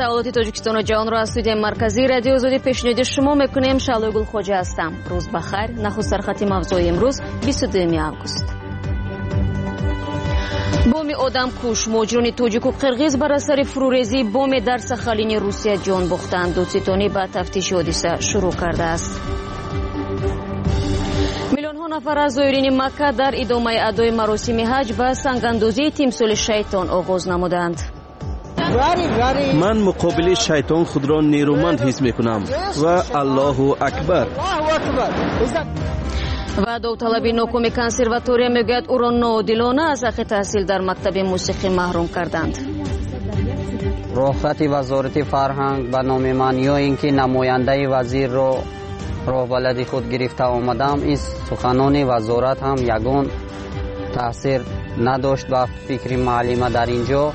تحولات تاجیکستان و جهان را از استودیوی مرکزی رادیو آزادی پیشنهاد شما میکنیم. شعله گل خواجه هستم. روز بخیر. نخست سرخط موضوع امروز 22 آگوست. بوم آدم کش مجرم تاجیک و قرغیز بر اثر فروریزی بوم در ساخالین روسیه جان باختند. دادستانی به تفتیش حادثه شروع کرده است. میلیون ها نفر از زائرین مکه در ادامه ادای مراسم حج به سنگ‌اندازی تمثال شیطان آغاز نمودند. من مقابل شیطان خود را نیرومند حس میکنم و الله اکبر. و داوطلبی ناکام کنسرواتوریا میگوید او را ناعادلانه از حق تحصیل در مکتب موسیقی محروم کردند. رخصت وزارت فرهنگ به نام من یا اینکه نماینده وزیر را راه بلدی خود گرفته آمدم، این سخنان وزارت هم یگان تاثیر نداشت به فکر معلم در اینجا.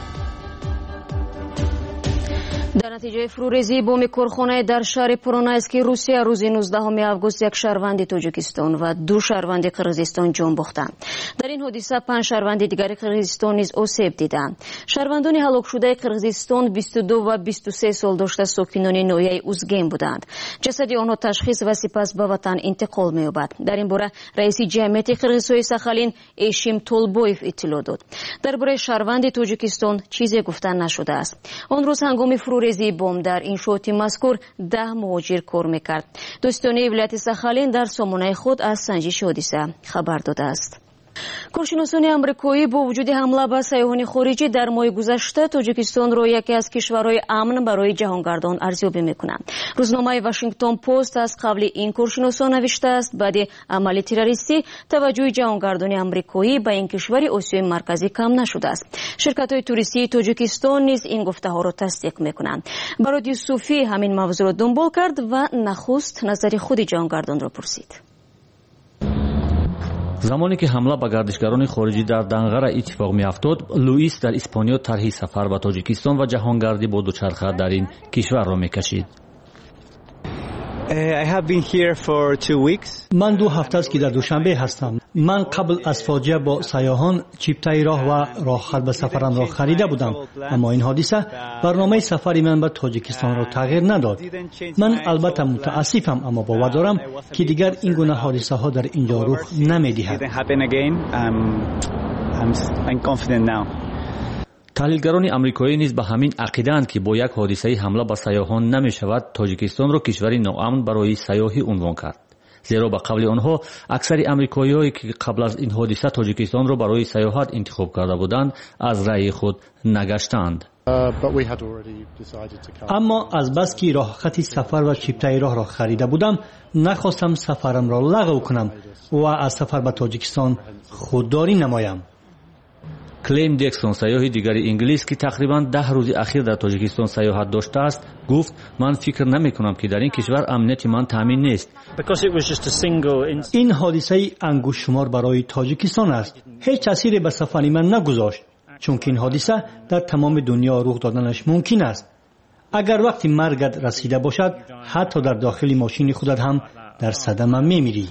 در نتیجه فروریزی بوم کارخانه در شهر پورونایسک روسیه روز 19 آگوست یک شهروند تاجیکستان و 2 شهروند قرغیزستان جان باختند. در این حادثه 5 شهروند دیگر قرغیزستان نیز آسیب دیدند. شهروندان هلاک شده قرغیزستان 22 و 23 سال داشته ساکنان ناحیه اوزگین بودند. جسد آنها تشخیص و سپس به وطن انتقال می‌یابد. در این باره رئیس جمعیت قرغیزهای ساخالین ایشیم تولبویف اطلاع داد. درباره شهروند تاجیکستان چیزی گفته نشده است. آن روز هنگام فروریزی بمب در انشاءات مذکور 10 مهاجر کار میکرد. دادستانی ولایت ساخالین در سامانه خود از سنجش حادثه خبر داده است. کارشناسان آمریکایی با وجود حمله به سیاحان خارجی در ماه گذشته تاجیکستان را یکی از کشورهای امن برای جهانگردان ارزیابی میکنند. روزنامه واشنگتن پست از قبل این کارشناسان نوشته است بعد عمل تروریستی توجه جهانگردان آمریکایی به این کشور آسیای مرکزی کم نشده است. شرکت‌های توریستی تاجیکستان نیز این گفته‌ها را تصدیق میکنند. برادی صوفی همین موضوع را دنبال کرد و نخست نظر خود جهانگردان را پرسید. زمانی که حمله به گردشگران خارجی در دنغره اتفاق میافتاد، لوئیس در اسپانیا طرح سفر به تاجیکستان و جهانگردی با دوچرخه در این کشور را میکشید. من 2 هفته است که در دوشنبه هستم. من قبل از فاجعه با سیاحان چیپتای راه و راهخط به سفرم را خریده بودم، اما این حادثه برنامه سفری من به تاجیکستان را تغییر نداد. من البته متاسفم، اما باور دارم که دیگر این گونه حادثه ها در اینجا رخ نمی‌دهد. تحلیلگران آمریکایی نیز به همین عقیده‌اند که با یک حادثه حمله به سیاحان نمی‌شود تاجیکستان را کشوری ناامن برای سیاحی عنوان کرد. زیرا به قول آنها اکثر آمریکایی‌هایی که قبل از این حادثه تاجیکستان را برای سیاحت انتخاب کرده بودند از رأی خود نگشتند. اما از بس که راه خط سفر و چیپتای راه را خریده بودم، نخواستم سفرم را لغو کنم و از سفر به تاجیکستان خودداری نمایم. کلیم دیکسون، سیاح دیگر انگلیس که تقریباً 10 روز اخیر در تاجیکستان سیاحت داشته است، گفت من فکر نمی کنم که در این کشور امنیت من تامین نیست. این حادثه انگشت شمار برای تاجیکستان است. هیچ تأثیری به سفر من نگذاشت، چون که این حادثه در تمام دنیا رخ دادنش ممکن است. اگر وقتی مرگت رسیده باشد، حتی در داخل ماشین خودت هم در صدمه میمیری.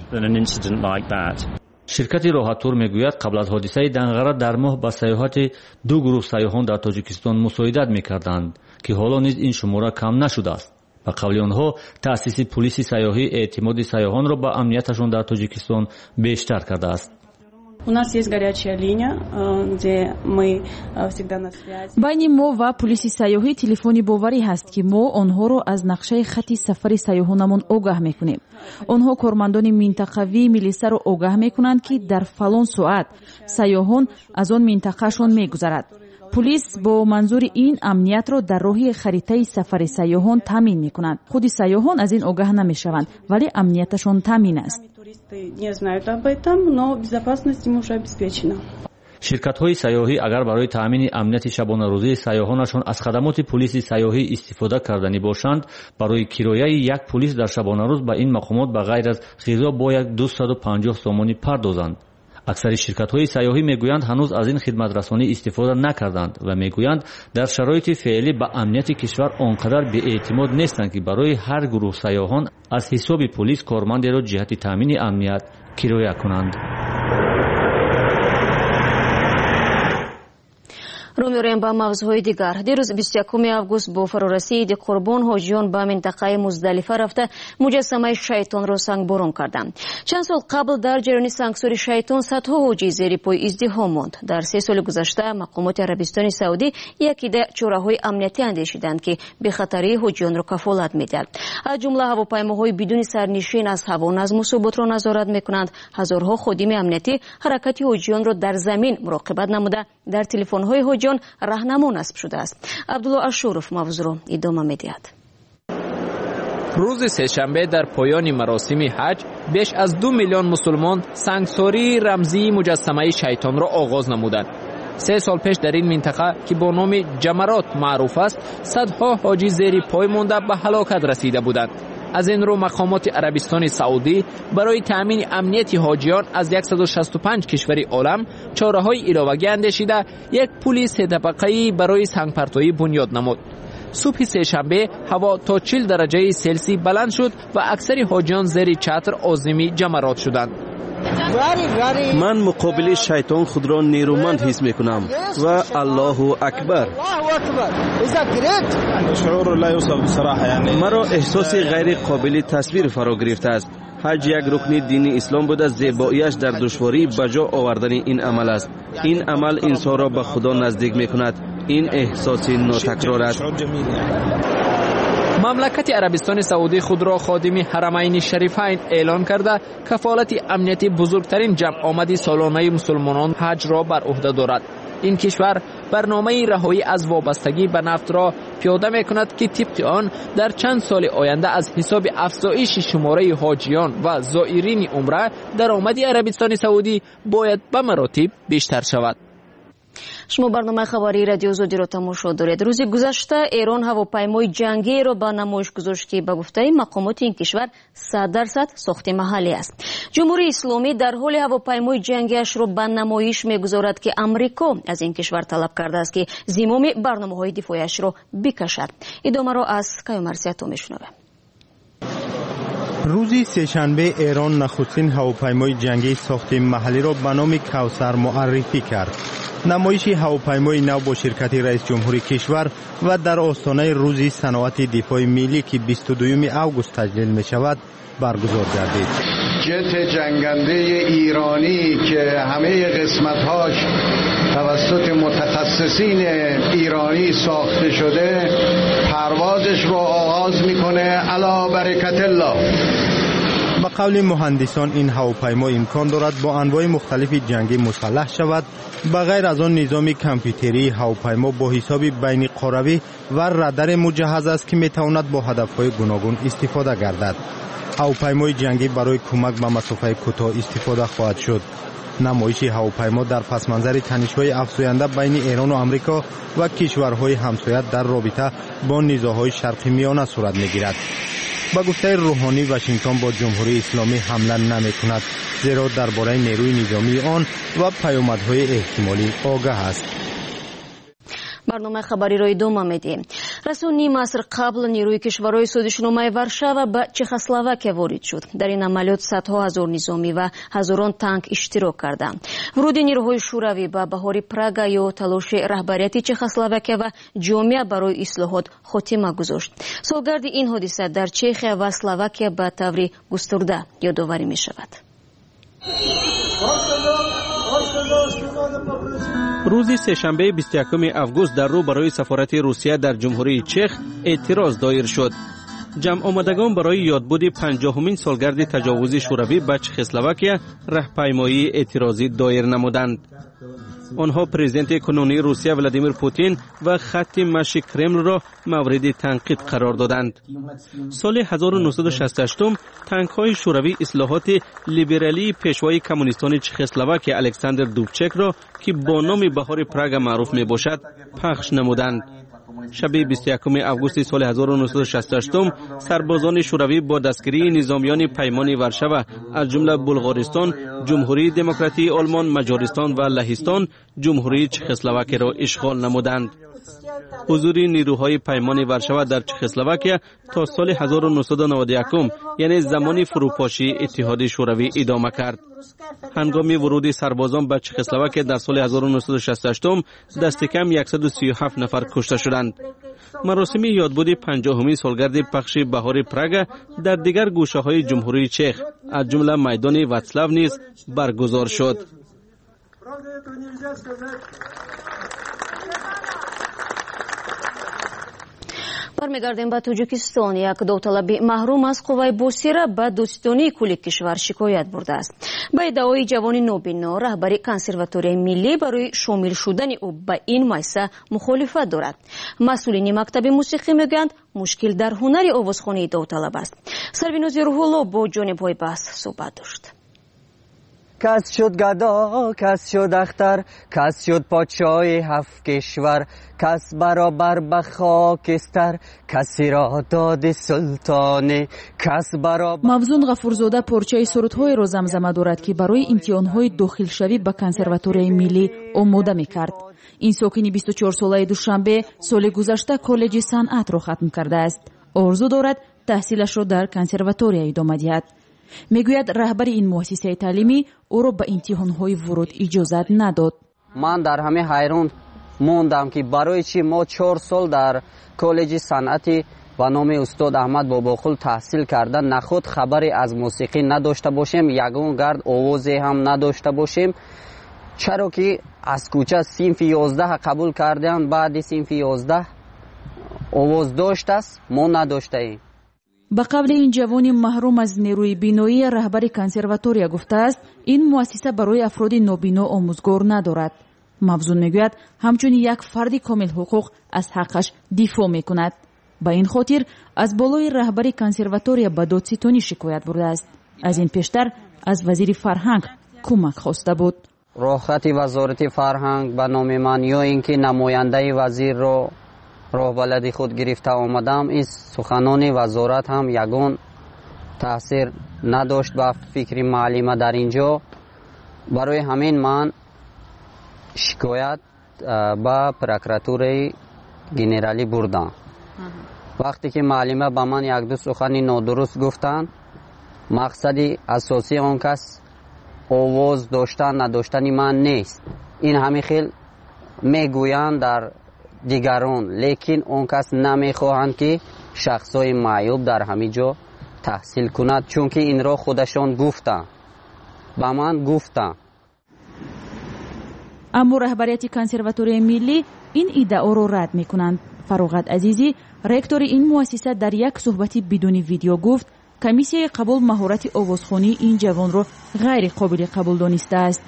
شرکت راحتور میگوید قبل از حادثه دنغره در ماه با سیاحت 2 گروه سیاحان در تاجیکستان مساعدت میکردند که حالا نیز این شماره کم نشده است. به قول آنها تأسیس پلیس سیاحی اعتماد سیاحان را به امنیتشان در تاجیکستان بیشتر کرده است. байни мо ва пулиси сайёҳӣ телефони боварӣ ҳаст ки мо онҳоро аз нақшаи хати сафари сайёҳонамон огаҳ мекунем. онҳо кормандони минтақавии милисаро огаҳ мекунанд ки дар фалон соат сайёҳон аз он минтақаашон мегузарад. пулис бо манзури ин амниятро дар роҳи харитаи сафари сайёҳон таъмин мекунад. худи сайёҳон аз ин огаҳ намешаванд, вале амнияташон таъмин аст. Не знают об этом, но безопасность им уже обеспечена. ширкатҳои саёҳӣ агар барои таъмини амнияти шабонарӯзии сайёҳонашон аз хадамоти пулиси саёҳӣ истифода карданӣ бошанд, барои кирояи як пулис дар шабонарӯз ба ин мақомот ба ғайр аз ғизо бояд 250 сомонӣ пардозанд. аксари ширкатҳои саёҳӣ мегӯянд ҳанӯз аз ин хидматрасонӣ истифода накарданд ва мегӯянд дар шароити феълӣ ба амнияти кишвар он қадар беэътимод нестанд ки барои ҳар гурӯҳ сайёҳон аз ҳисоби пулис кормандеро ҷиҳати таъмини амният кироя кунанд. رو می‌آوریم به موضوع دیگر. دیروز 21 آگوست با فرورسید قربان حاجیان به منطقه مزدلفه رفته مجسمه شیطان را سنگباران کردند. چند سال قبل در جریان سنگساری شیطان صدها حاجی زیر پای ازدحام ماند. در 3 سال گذشته مقامات عربستان سعودی یک عده چاره‌های امنیتی اندیشیدند که به خطری حاجیان را کفالت می‌دهد. از جمله هواپیماهای بدون سرنشین از هوا نظم و ثبات را نظارت می‌کنند. هزارها خادم امنیتی حرکت حاجیان را در زمین مراقبت نموده در تلفن‌های حاجیان راهنما نصب شده است. عبدالله اشورف موضوع را ادامه می‌دهد. روز سه‌شنبه در پایان مراسم حج بیش از 2 میلیون مسلمان سنگساری رمزی مجسمه شیطان را آغاز نمودند. 3 سال پیش در این منطقه که با نام جمرات معروف است، صدها حاجی زیر پای مانده به هلاکت رسیده بودند. از این رو مقامات عربستان سعودی برای تأمین امنیت حاجیان از 165 کشور عالم چاره‌های علاوه‌ای اندیشیده یک پلیس 3 طبقه‌ای برای سنگپرتایی بنیاد نمود. صبح سه‌شنبه هوا تا 40 درجه سلسی بلند شد و اکثر حاجیان زیر چتر عازم جمرات شدند. من مقابل شیطان خود را نیرومند حس میکنم و الله اکبر. مرا احساس غیر قابل تصویر فرا گرفته است. حج یک رکن دینی اسلام بوده، زیباییش در دشواری بجا آوردن این عمل است. این عمل انسان را به خدا نزدیک میکند. این احساس ناتکرار است. مملکت عربستان سعودی خود را خادم حرمین شریفین اعلان کرده کفالت امنیتی بزرگترین جمع آمدی سالانه مسلمانان حج را بر عهده دارد. این کشور برنامه رهایی از وابستگی به نفت را پیاده می کند که طبق آن در چند سال آینده از حساب افزایش شماره حاجیان و زائرین عمره درآمد عربستان سعودی باید به مراتب بیشتر شود. شما برنامه خبری رادیو زودی را تماشا دارید. روز گذشته ایران هواپیمای جنگی را به نمایش گذاشت که به گفته مقامات این کشور 100% ساخت محلی است. جمهوری اسلامی در حال هواپیمای جنگیش را به نمایش می‌گذارد که امریکا از این کشور طلب کرده است که زمام برنامه‌های دفاعیش را بکشد. ادامه را از کیومرسیاتو میشنویم. روزی سه‌شنبه ایران نخستین هواپیمای جنگی ساخت محلی را به نام کوثر معرفی کرد. نمایش هواپیمای نو با شرکت رئیس جمهوری کشور و در آستانه روز صنعت دفاع ملی که 22 آگوست تجلیل می شود برگزار گردید. جت جنگنده ایرانی که همه قسمت‌هاش توسط متخصصین ایرانی ساخته شده پروازش رو آغاز میکنه. علی برکت الله. به قول مهندسان این هواپیما امکان دارد با انواع مختلف جنگی مسلح شود. بغیر از آن نظام کامپیوتری هواپیما با حساب بین قروی و رادار مجهز است که میتواند با هدفهای گوناگون استفاده گردد. هواپیمای جنگی برای کمک به مسافت کوتاه استفاده خواهد شد. نمایش هواپیما در پس منظر تنش‌های افزاینده بین ایران و آمریکا و کشورهای همسایه در رابطه با نزاع‌های شرق میانه صورت می‌گیرد. با گفته روحانی واشنگتن با جمهوری اسلامی حمله نمی‌کند، زیرا درباره نیروی نظامی آن و پیامدهای احتمالی آگاه است. برنامه خبری را ادامه میدیم. رسول نیم عصر قبل نیروی کشورهای سودشنامه ورشاوا به چخسلواکیه وارد شد. در این عملیات صدها هزار نظامی و هزاران تانک اشتراک کردند. ورود نیروهای شوروی به بهار پراگ یا تلاش رهبریت چخسلواکیه و جامعه برای اصلاحات خاتمه گذاشت. سالگرد این حادثه در چخیا و اسلواکیه به طور گسترده یادآوری می شود. روز سه‌شنبه 21 آگوست در رو برای سفارت روسیه در جمهوری چخ اعتراض دایر شد. جمع آمدگان برای یادبود 50مین سالگرد تجاوز شوروی به چخسلواکیه راهپیمایی اعتراضی دایر نمودند. آنها پرزیدنت کنونی روسیه ولادیمیر پوتین و خط مشی کرمل را مورد تنقید قرار دادند. سال 1968 تانک‌های شوروی اصلاحات لیبرالی پیشوای کمونیستان چخسلواکیه الکساندر دوبچک را که با نام بهار پراگ معروف می باشد پخش نمودند. شب 21 آگوست سال 1968 سربازان شوروی با دستگیری نظامیان پیمان ورشاوا از جمله بلغارستان، جمهوری دموکراتی آلمان، مجارستان و لهستان جمهوری چخسلواکی را اشغال نمودند. حضور نیروهای پیمان ورشوا در چخسلواکیه تا سال 1991 یعنی زمان فروپاشی اتحاد شوروی ادامه کرد. هنگام ورود سربازان به چخسلواکیه در سال 1968 دست کم 137 نفر کشته شدند. مراسم یادبود 50مین سالگرد پخش بهار پراگ در دیگر گوشه‌های جمهوری چخ از جمله میدان واتسلاو نیز برگزار شد. برمیگردیم به تاجیکستان. یک داوطلب محروم از قوای بوسیره به دوستانی کل کشور شکایت برده است. به ادعای جوان نوبینا رهبری کنسرواتوری ملی برای شامل شدن او به این مؤسسه مخالفت دارد. مسئولین مکتب موسیقی میگویند مشکل در هنر آوازخوانی داوطلب است. سربیناز روح‌الله با جانب های بحث صحبت داشت. کس شد گدا، کس شد اختر، کس شد پادشاه 7 کشور، کس برابر به خاکستر، کسی را داد سلطانه، کس برابر. مفزون غفورزاده پارچه سرودهای را زمزمه دارد که برای امتحانهای داخلشوی به کنسرواتوری ملی آماده می‌کرد. این ساکن 24 ساله دوشنبه سال گذشته کالج صنعت را ختم کرده است. آرزو دارد تحصیلش را در کنسرواتوری ادامه دهد. میگوید رهبر این مؤسسه تعلیمی او را به امتحانهای ورود اجازت نداد. من در همه حیران موندم که برای چی ما 4 سال در کالج صنعتی و نام استاد احمد باباخل تحصیل کردن نخود خبری از موسیقی نداشته باشیم، یگان گرد آوازی هم نداشته باشیم. چرا که از کوچه صنف 11 قبول کردن، بعد صنف 11 آواز داشت است، ما نداشته ایم. به قبل این جوان محروم از نیروی بینایی رهبر کنسرواتوریا گفته است این مؤسسه برای افراد نابینا آموزگار ندارد. مفزون میگوید همچنین یک فرد کامل حقوق از حقش دفاع میکند. با این خاطر از بالای رهبر کنسرواتوریا به دادستانی شکایت برده است. از این پیشتر از وزیر فرهنگ کمک خواسته بود. راهخط وزارت فرهنگ به نام من یا اینکه نماینده وزیر رو راه بلدی خود گرفته آمدم، این سخنان وزارت هم یگان تاثیر نداشت به فکر معلم در اینجا. برای همین من شکایت به پروکراتور گنرالی بردم. وقتی که معلمه به من یک دو سخن نادرست گفتن، مقصدی اساسی آن کس آواز داشتن نداشتن من نیست. این همه خیل میگویند در دیگران، لیکن اون کس نمیخواهند که شخصای معیوب در همه جا تحصیل کند، چون که این را خودشان گفتن، با من گفتن. اما رهبریت کنسرواتوری ملی این ادعا را رد میکنند. فروغت عزیزی رکتور این مؤسسه در یک صحبتی بدون ویدیو گفت کمیسیه قبول مهارت آوازخوانی این جوان را غیر قابل قبول دانسته است.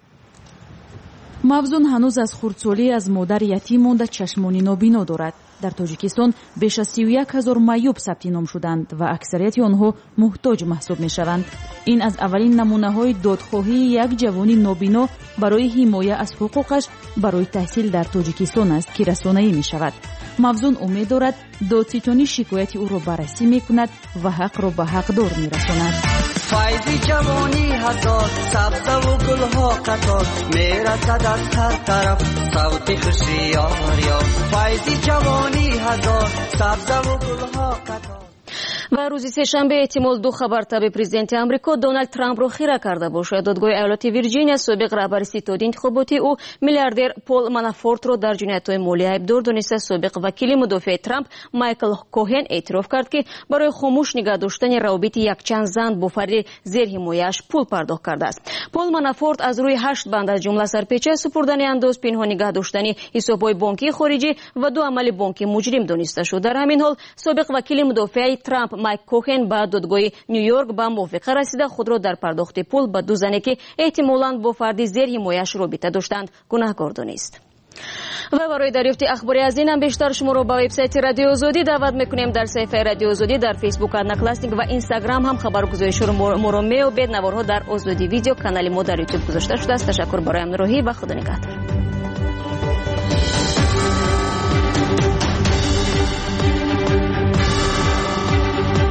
مفزون هنوز از خردسالی از مادر یتیم مانده چشمانی نابینا دارد. در تاجیکستان بیش از 31,000 معیوب ثبت نام شدند و اکثریت آنها محتاج محسوب می شوند. این از اولین نمونه های دادخواهی یک جوانی نابینا برای حمایت از حقوقش برای تحصیل در تاجیکستان است که رسانه‌ای می شود. مفزون امید دارد دادستانی شکایت او را بررسی می کند و حق را به حقدار می رساند. فایز جوانی هزار، سبز و گلها قطار، میرسد از هر طرف صوت خوشی یار. فایز جوانی هزار، سبز و گلها قطار. و روز سه‌شنبه احتمال 2 خبرتاب پرزیدنت آمریکا دونالد ترامپ را خیره کرده باشد. دادگاه ایالت ویرجینیا سابق رهبر ستاد انتخاباتی او میلیاردر پول مانافورت را در جنایت‌های مالی ایبدار دانسته. سابق وکیل مدافع ترامپ مایکل کوهن اعتراف کرد که برای خاموش نگاه داشتن روابط یک چند زن با فرد زیر حمایه‌اش پول پرداخت کرده است. پول مانافورت از روی 8 بند از جمله سرپیچه، سپردن اندوز، پنهان نگاه داشتن حساب‌های بانکی خارجی و 2 عمل بانکی مجرم دانسته شد. در همین حال سابق وکیل مدافع ترامپ مایک کوهن با دادگاه نیویورک با موافقه رسیده خود را در پرداخت پول به 2 زنی که احتمالاً با فرد زیر حمایه‌اش رابطه داشتند گناهکار دانست. و برای دریافت اخباری از این هم بیشتر شما را به وبسایت رادیو آزادی دعوت میکنیم. در صفحه رادیو آزادی در فیسبوک، ادناکلاستینگ و اینستاگرام هم خبرگزاریش رو مرامه و بید نوارها در آزادی ویدیو کانال ما در یوتیوب گذاشته شده است. تشکر برای همراهی و خدا نگهدار.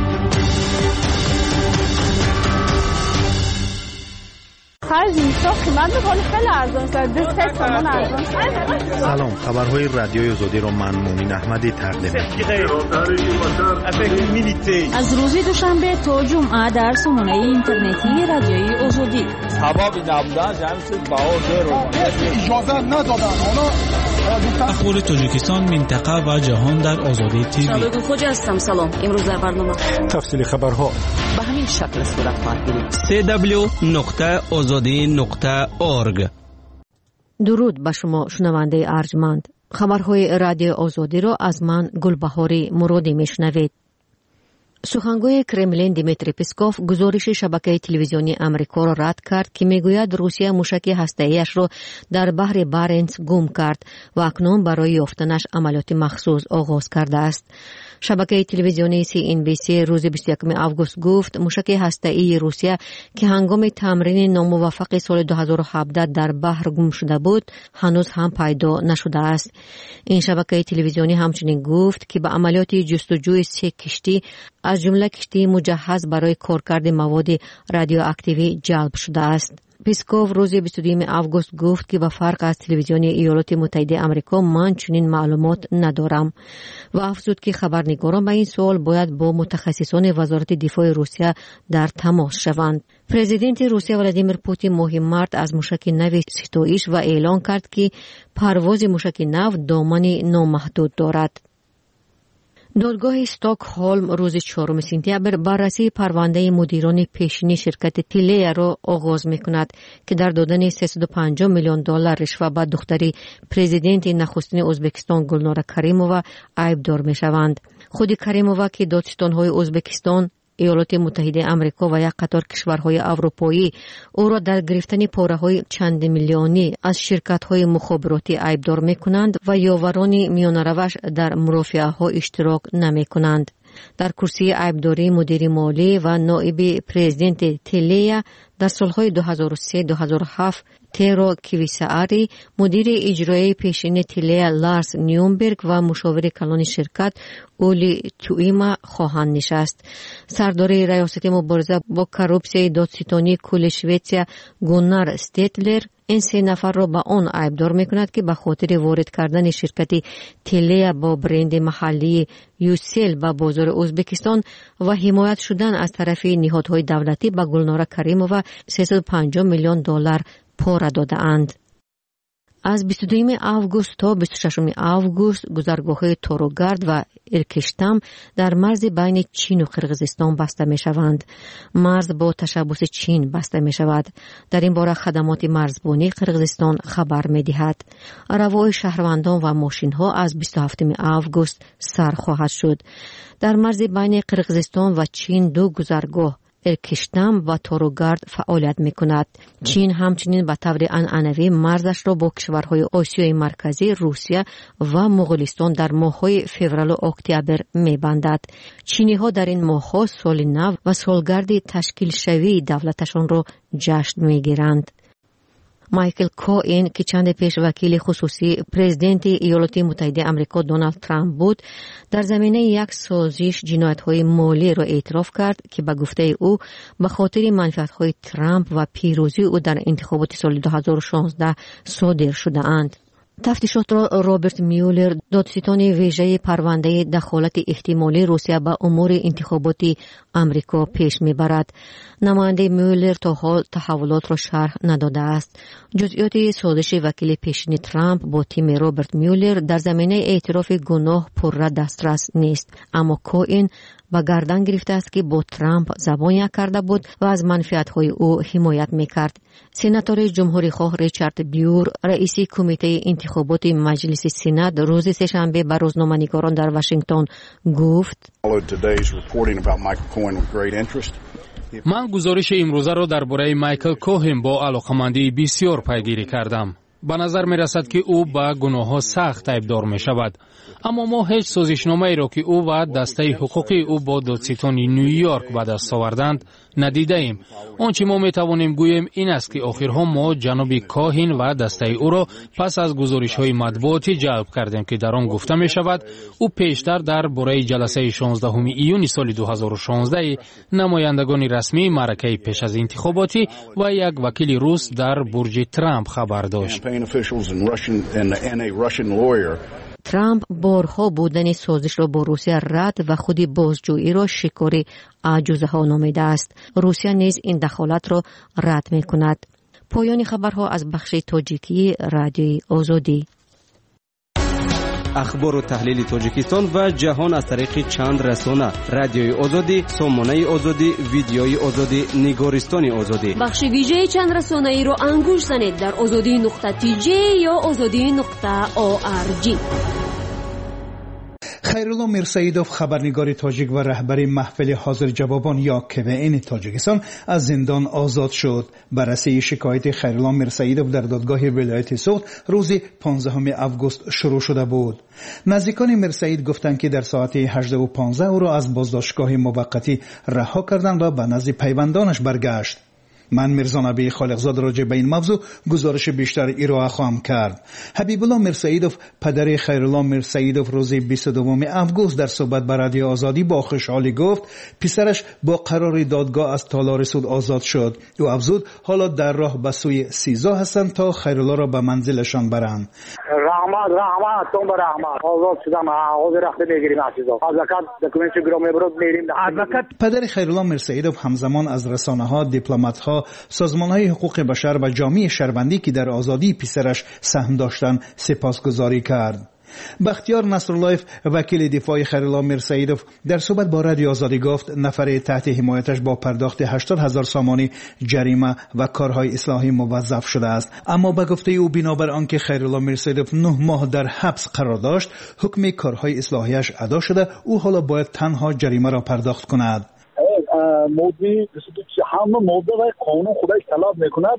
هر قیمت میکنه خیلی ارزان شده 3 تومن ارزان. سلام، خبرهای رادیوی آزادی را من مومین احمدی تقدیم از روز دوشنبه تا جمعه در سامانه اینترنتی رادیوی آزادی اخبار تاجیکستان، منطقه و جهان در آزادی تیوی. شادو خوجا هستم. سلام. امروز در برنامه تفصیل خبرها به همین شکل صورت خواهد گرفت. www.azadi.org. درود به شما شنونده ارجمند. خبرهای رادیو آزادی را از من گلبهاری مرادی میشنوید. سخنگوی کرملین دیمیتری پسکوف گزارش شبکه تلویزیونی آمریکا را رد کرد که میگوید روسیه موشک هسته‌ایش را در بحر بارنتس گم کرد و اکنون برای یافتنش عملیات مخصوص آغاز کرده است. شبکه تلویزیونی CNBC روز 21 آگوست گفت موشک هسته‌ای روسیه که هنگام تمرین ناموفق سال 2017 در بحر گم شده بود هنوز هم پیدا نشده است. این شبکه تلویزیونی همچنین گفت که به عملیات جستجوی 3 کشتی از جمله کشتی مجهز برای کارکرد مواد رادیواکتیو جلب شده است. پیسکوف روز 22 آگوست گفت که به فرق از تلویزیون ایالات متحده آمریکا من چنین معلومات ندارم و افزود که خبرنگاران به این سوال باید با متخصصان وزارت دفاع روسیه در تماس شوند. پرزیدنت روسیه ولادیمیر پوتین ماه مارت از موشک نو ستویش و اعلان کرد که پرواز موشک نو دامن نامحدود دارد. دادگاه استکهلم روز 4 سپتامبر بررسی پرونده مدیران پیشینی شرکت تلیا را آغاز می‌کند که در دادن $350 میلیون رشوه به دختر پرزیدنت نخستین ازبکستان گلنار کریمووا عیبدار می‌شوند. خود کریمووا که دادستان‌های ازبکستان، ایالات متحده آمریکا و یک قطار کشورهای اروپایی او را در گرفتن پاره‌های چند میلیونی از شرکت‌های مخابراتی عیبدار می‌کنند و یاوران میان‌روش در مرافعه‌ها اشتراک نمی‌کنند. در کرسی عیبداری مدیر مالی و نایب پرزیدنت تلیا در سالهای 2003-2007 تیرو کیویساری مدیر اجرایی پیشین تلیا لارس نیومبرگ و مشاور کلان شرکت اولی تویما خواهند نشست. سردار ریاست مبارزه با کروپسیای دادستانی کل شویتسیا گونار استیتلر این 3 نفر را به آن عیبدار میکند که به خاطر وارد کردن شرکت تلیا با برند محلی یوسل به بازار ازبکستان و حمایت شدن از طرف نهادهای دولتی به گلنار کریمووا $350 میلیون پاره داده اند. از 22 آگوست تا 26 آگوست گذرگاه‌های توروگارد و ارکشتام در مرز بین چین و قرقیزستان بسته می شوند. مرز با تشبث چین بسته می شود. در این باره خدمات مرزبانی قرقیزستان خبر می دهد. روای شهروندان و ماشین ها از 27 آگوست سر خواهد شد. در مرز بین قرقیزستان و چین 2 گذرگاه ارکشتام و توروگارد فعالیت می‌کند. چین همچنین به طور عنعنوی مرزش را با کشورهای آسیای مرکزی، روسیه و مغولستان در ماه‌های فوریه و اکتبر می‌بندد. چینی‌ها در این ماه‌ها سال نو و سالگرد تشکیل شوی دولتشان را جشن می‌گیرند. مایکل کوئین که چند پیش وکیل خصوصی پرزیدنت ایالات متحده آمریکا دونالد ترامپ بود، در زمینه یک سازش جنایت‌های مالی را اعتراف کرد که به گفته او به خاطر منفعت‌های ترامپ و پیروزی او در انتخابات سال 2016 صادر شده اند. تفتیشات را رابرت میولر، دادستان ویژه پرونده دخالت احتمالی روسیه به امور انتخاباتی آمریکا پیش میبرد. نماینده میولر تا حال تحولات را شرح نداده است. جزئیات سازش وکیل پیشین ترامپ با تیم رابرت میولر در زمینه اعتراف گناه پر دسترس نیست، اما کوئین با گردن گرفته است که با ترامپ زبان یک کرده بود و از منفعت‌های او حمایت می‌کرد. سناتور جمهوری خواه ریچارد بیور، رئیس کمیته انتخابات مجلس سنا، روز سه‌شنبه به روزنامه‌نگاران در واشنگتن گفت: من گزارش امروزه را درباره مایکل کوهن با علاقمندی بسیار پیگیری کردم. به نظر می رسد که او به گناه‌ها سخت تایبدار می شود. اما ما هیچ سازشنامه‌ای را که او و دسته حقوقی او با دادستان نیویورک به دست آوردند ندیده ایم. آنچه ما می توانیم گوییم این است که آخرها ما جناب کاهین و دسته او را پس از گزارش‌های مطبوعاتی جلب کردیم که در آن گفته می شود او پیشتر در باره جلسه 16 ایون سال 2016 نمایندگان رسمی معرکه پیش از انتخاباتی و یک وکیل روس در برج ترامپ خبر داشت. ترامپ بارها بودن سازش را با روسیه رد و خود بازجویی را شکار عجوزه ها نامیده است. روسیه نیز این دخالت را رد می کند. پایان خبرها از بخش تاجیکی رادیوی آزادی. اخبار و تحلیل تاجیکستان و جهان از طریق چند رسانه: رادیوی آزادی، سامانه آزادی، ویدیوی آزادی، نگارستان آزادی. بخش ویژه چند رسانه ای را انگوش زنید در azadi.tj یا azadi.org. خیرالله میرسیدوف، خبرنگار تاجیک و رهبر محفل حاضر جوابان یا KVN تاجیکستان، از زندان آزاد شد. بررسی شکایت خیرالله میرسیدوف در دادگاه ولایت سوخت روز 15 آگوست شروع شده بود. نزدیکان میرسید گفتند که در ساعت 18:15 او را از بازداشتگاه موقتی رها کردند و به نزد پیوندانش برگشت. من میرزا نبی خالقزاد راجع به این موضوع گزارش بیشتر ارائه خواهم کرد. حبیب الله میرسیدوف، پدر خیرالله میرسیدوف، روز 22 آگوست در صحبت با رادیو آزادی با خوشحالی گفت پسرش با قرار دادگاه از تالار سود آزاد شد. او افزود حالا در راه به سوی سیزا هستند تا خیرالله را به منزلشان برند. رحمت تون به رحمت آزاد شدم. حاضر رخت بگیریم عزیزا. ادوکات دکومنت گرام برود میریم. ادوکات پدر خیرالله میرسیدوف همزمان از رسانه‌ها، دیپلمات‌ها، سازمان‌های حقوق بشر و جامعه شهروندی که در آزادی پسرش سهم داشتند سپاسگزاری کرد. بختیار نصرالله، وکیل دفاع خیرالله میرسیدوف، در صحبت با رادیو آزادی گفت نفر تحت حمایتش با پرداخت 80,000 سامانی جریمه و کارهای اصلاحی موظف شده است. اما به گفته او بنابر آنکه خیرالله میرسیدوف 9 ماه در حبس قرار داشت، حکم کارهای اصلاحیش ادا شده، او حالا باید تنها جریمه را پرداخت کند. مودی همه موضوع و قانون خودش طلب میکند.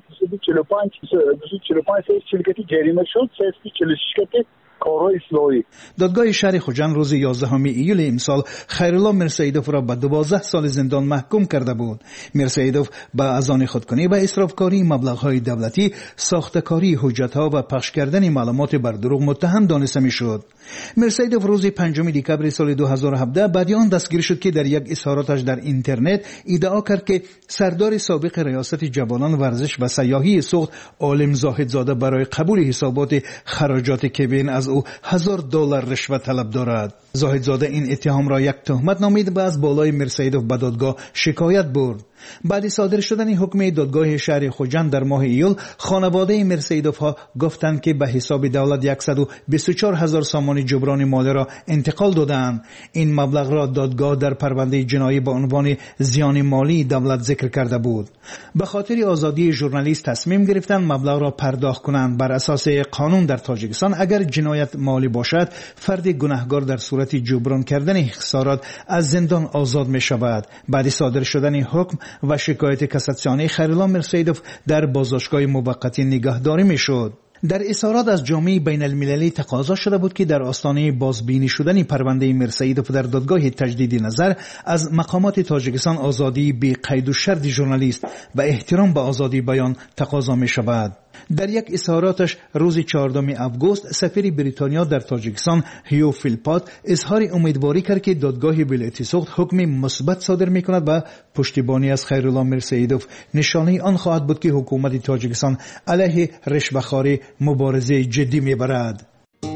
245 شرکتی جریمه شد، 46 شرکتی کارهای اصلاحی. دادگاه شهر خوجند روز 11 ایول امسال خیرالله میرسیدوف را به 12 سال زندان محکوم کرده بود. میرسیدوف به اذان خودکنی و اسرافکاری مبلغ‌های دولتی، ساختکاری حجت‌ها و پخش کردن معلومات بر دروغ متهم دانسته میشد. میرسیدوف روز 5 دکبر سال 2017 بعد آن دستگیر شد که در یک اظهاراتش در اینترنت ادعا کرد که سردار سابق ریاست جوانان ورزش و سیاحی سوخت عالم زاهدزاده برای قبول حسابات خراجات کوین از او $1000 رشوه طلب دارد. زاهدزاده این اتهام را یک تهمت نامید و از بالای میرسیدوف به دادگاه شکایت برد. بعد صادر شدن حکم دادگاه شهر خوجند در ماه ایول، خانواده میرسیدوف ها گفتند که به حساب دولت 124,000 سامان جبران مالی را انتقال دادند. این مبلغ را دادگاه در پرونده جنایی با عنوان زیان مالی دولت ذکر کرده بود. به خاطر آزادی ژورنالیست تصمیم گرفتند مبلغ را پرداخت کنند. بر اساس قانون در تاجیکستان اگر جنایت مالی باشد، فرد گناهکار در صورت جبران کردن خسارات از زندان آزاد می شود. بعد صادر شدن حکم و شکایت کاساسیونی خیرالله میرسیدوف در بازداشتگاه موقتی نگهداری میشد. در اظهارات از جامعه بین المللی تقاضا شده بود که در آستانه بازبینی شدن پرونده میرسیدوف در دادگاه تجدید نظر از مقامات تاجیکستان آزادی بی قید و شرط ژورنالیست و احترام به آزادی بیان تقاضا می شود. در یک اظهاراتش روز 14 آگوست سفیر بریتانیا در تاجیکستان هیو فیلپات اظهار امیدواری کرد که دادگاه ولایت سوخت حکم مثبت صادر می‌کند و پشتیبانی از خیرالله میرسیدوف نشانه آن خواهد بود که حکومت تاجیکستان علیه رشوه‌خواری مبارزه جدی می‌برد.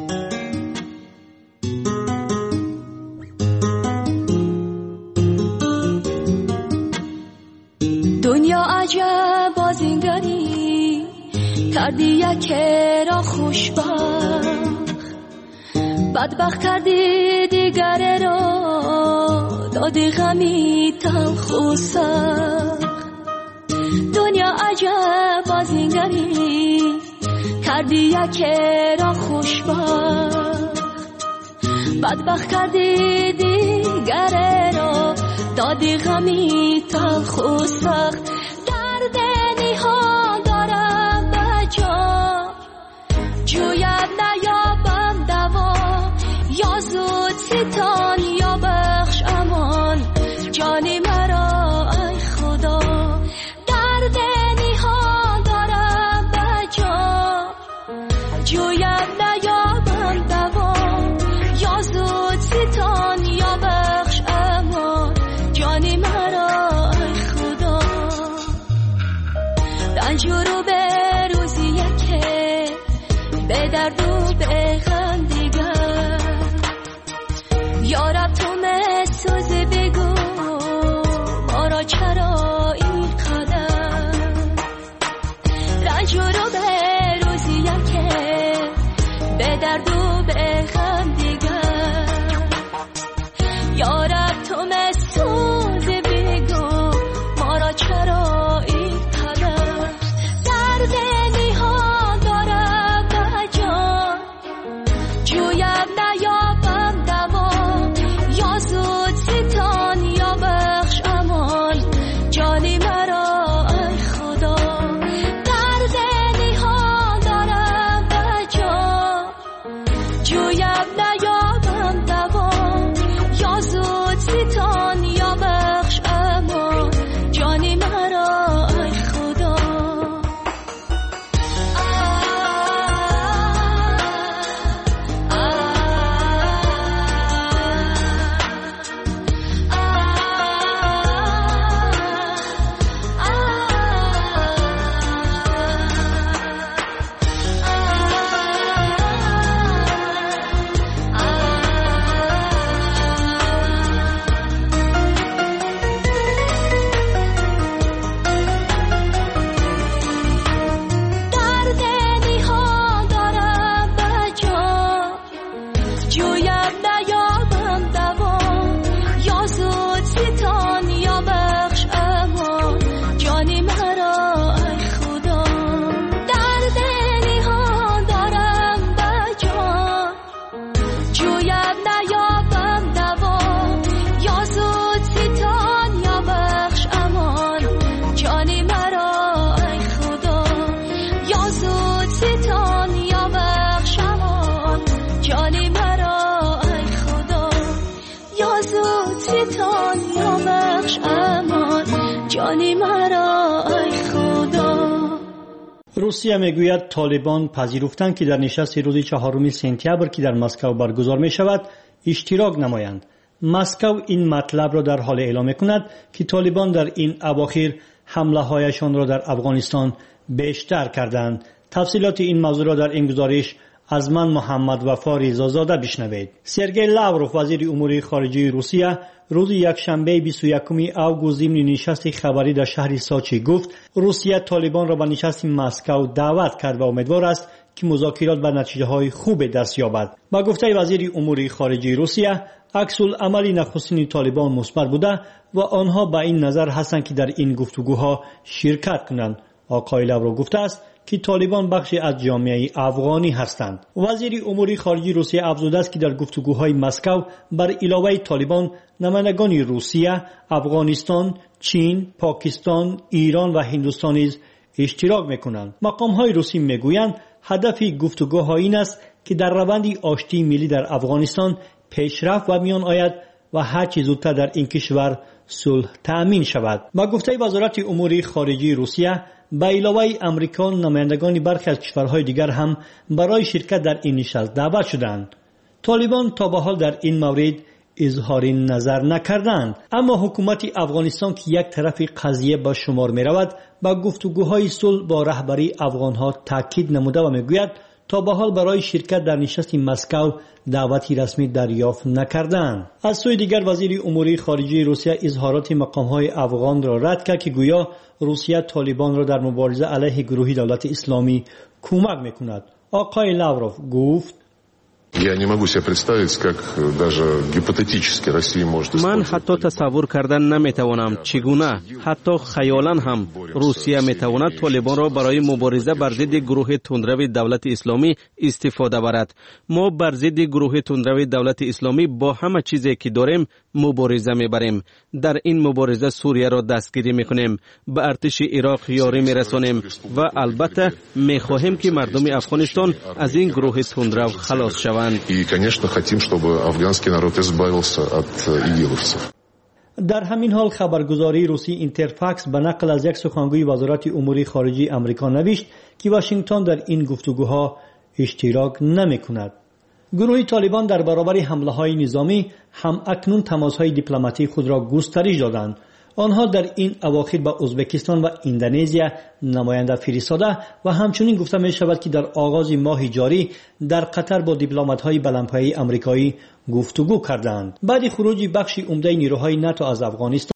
دنیا عجب بازنگری کردی یک را خوشبخت، بدبخت کردی دیگر را دادی غمی تلخ و سخت. دنیا عجب بازنگری کردی یک را خوشبخت، بدبخت کردی دیگر را دادی غمی تلخ و سخت. درد نهان دارم بجا رنجورو به روزیه که به درد و به غم دیگر یارب تو مسوز بگو ما را چرا این قدر رنجورو به روزیه که به درد و به غم دیگر یارب تو مسوز بگو ما را چرا این قدر درد نیها دارم به جان جویم نیابم دوا یا زود ستان یا بخش امان جانی مرا ای خدا درد نیها دارم به جان جویم نیابم دوا یا زود ستان یا بخش امان جانی مرا ای خدا درد نیها دارم به جان جویم نیابم دوا یا زود ستان یا بخش امان جانی مرا ای خدا درد نیها دارم به جان جویم نیابم دوا یا زود ستان یا بخش امان جانی مرا ای خدا یا زود ستان یا بخش امان جانی مرا ای خدا یا زود ستان یا بخش امان جانی مرا ای خدا روسیه میگوید طالبان پذیرفتند که در نشست روز 4 سپتامبر که در مسکو برگزار می شود اشتراک نمایند. مسکو این مطلب را در حال اعلام میکند که طالبان در این اواخر حمله هایشان را در افغانستان بیشتر کردند. تفصیلات این موضوع را در این گزارش از من محمد وفا رضازاده بشنوید. سرگئی لاوروف وزیر امور خارجه روسیه روز یکشنبه 21 اوگوست ضمن نشست خبری در شهر سوچی گفت روسیه طالبان را به نشست مسکو دعوت کرد و امیدوار است که مذاکرات به نتیجه‌های خوب دست یابد. با گفته وزیر امور خارجه روسیه عکس‌العمل نخستین طالبان مثبت بوده و آنها به این نظر هستند که در این گفتگوها شرکت کنند. آقای لاوروف گفته است که طالبان بخشی از جامعه افغانی هستند. وزیر امور خارجه روسیه افزوده است که در گفتگوهای مسکو بر علاوه طالبان نمایندگان روسیه، افغانستان، چین، پاکستان، ایران و هندوستان نیز اشتراک میکنند. مقام‌های روسی میگویند هدف گفتگوها این است که در روند آشتی ملی در افغانستان پیشرفت و میان آید و هر چه زودتر در این کشور صلح تأمین شود. با گفته وزارت امور خارجه روسیه به علاوه امریکا نمایندگان برخی از کشورهای دیگر هم برای شرکت در این نشست دعوت شدند. طالبان تا به حال در این مورد اظهار نظر نکردند، اما حکومت افغانستان که یک طرف قضیه به شمار می رود با گفتگوهای صلح با رهبری افغانها تاکید نموده و میگوید تا به حال برای شرکت در نشست مسکو دعوتی رسمی دریافت نکردند. از سوی دیگر وزیر امور خارجه روسیه اظهارات مقام‌های افغان را رد کرد که گویا روسیه طالبان را در مبارزه علیه گروه دولت اسلامی کمک می‌کند. آقای لاوروف گفت من حتی تصور کردن نمیتوانم چگونه حتی خیالاً هم روسیه میتواند طالبان را برای مبارزه بر ضد گروه تندرو دولت اسلامی استفاده برد. ما بر ضد گروه تندرو دولت اسلامی با همه چیزی که داریم مبارزه میبریم. در این مبارزه سوریه را دستگیری میکنیم، به ارتش عراق یاری میرسانیم و البته میخواهیم که مردم افغانستان از این گروه تندرو خلاص شوند. И, конечно, хотим, чтобы афганский народ избавился от игиловцев. در همین حال خبرگزاری روسی اینترفاکس به نقل از یک سخنگوی وزارت امور خارجه آمریکا نوشت که واشنگتن در این گفتگوها اشتراک نمی‌کند. گروه طالبان در برابر حمله‌های نظامی هم اکنون تماس‌های دیپلماتیک خود را گسترش دادند. آنها در این اواخر به ازبکستان و اندونزیا نماینده فرستاده و همچنین گفته می شود که در آغاز ماه جاری در قطر با دیپلمات‌های بلندپایه آمریکایی گفتگو کردند. بعد خروج بخش عمده نیروهای ناتو از افغانستان